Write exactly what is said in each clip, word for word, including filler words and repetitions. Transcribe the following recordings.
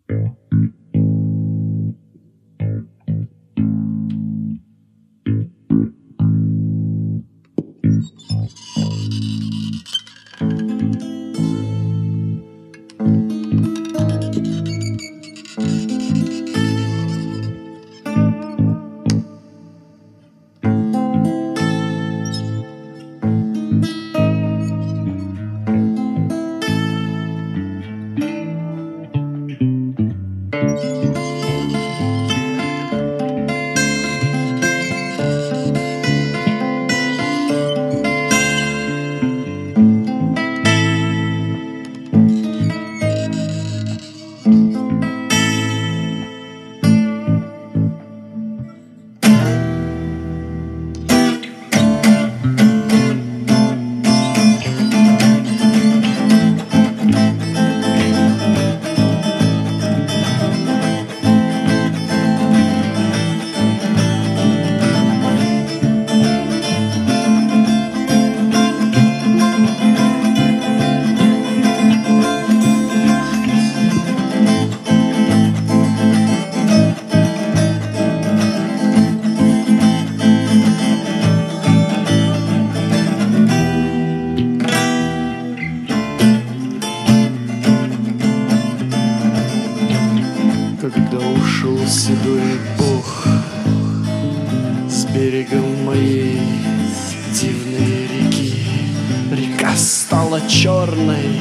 Когда ушел седой бог с берега моей дивной реки, река стала черной.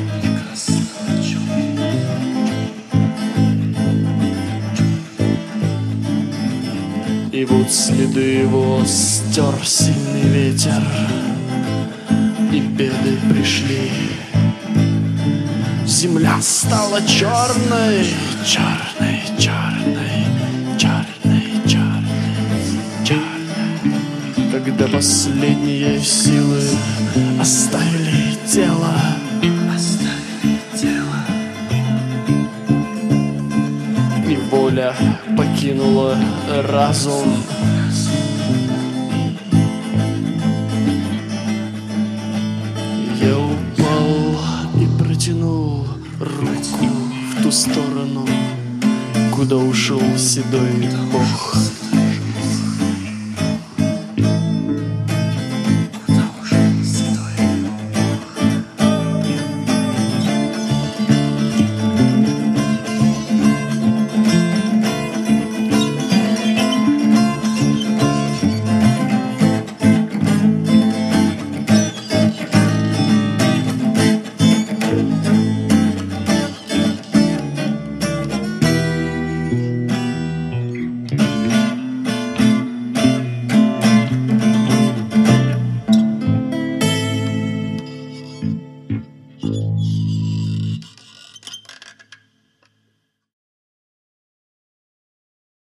И вот следы его стер сильный ветер, и беды пришли. Земля стала черной, черной, черной, черной, черной, черной. Когда последние силы оставили тело, оставили тело, и воля покинула разум. Я упал и протянул руку в ту сторону, куда ушел седой бог.